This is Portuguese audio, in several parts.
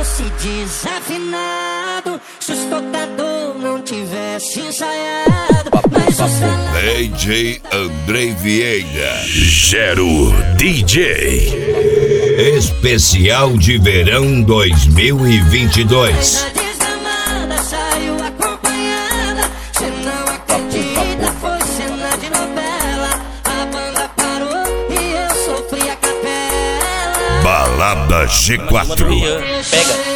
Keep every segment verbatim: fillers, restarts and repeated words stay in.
fosse desafinado, se os tocador não tivesse ensaiado, mas o celular... D J Andrei Vieira, Gero D J, especial de verão dois mil e vinte e dois. A desgramada saiu acompanhada, cê não acredita, foi cena de novela. A banda parou e eu sofri a capela. Balada G quatro. Pega.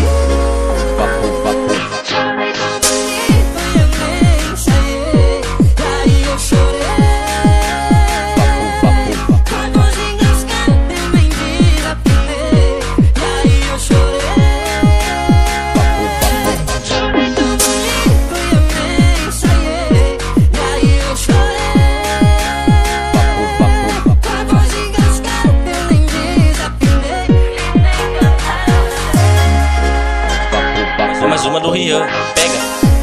Mais uma do Rian, pega.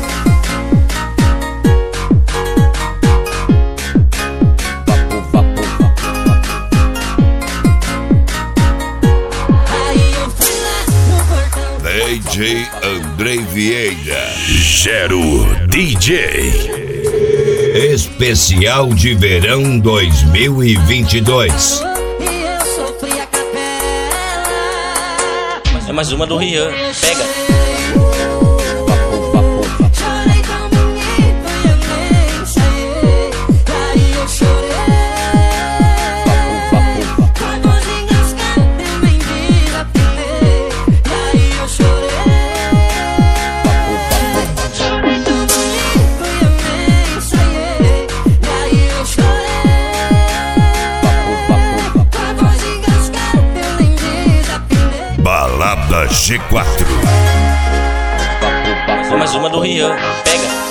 D J Andrei Vieira, Gero D J, especial de verão dois mil e vinte e dois. É mais uma do Rian, pega. Balada G quatro. É mais uma do Rian, pega.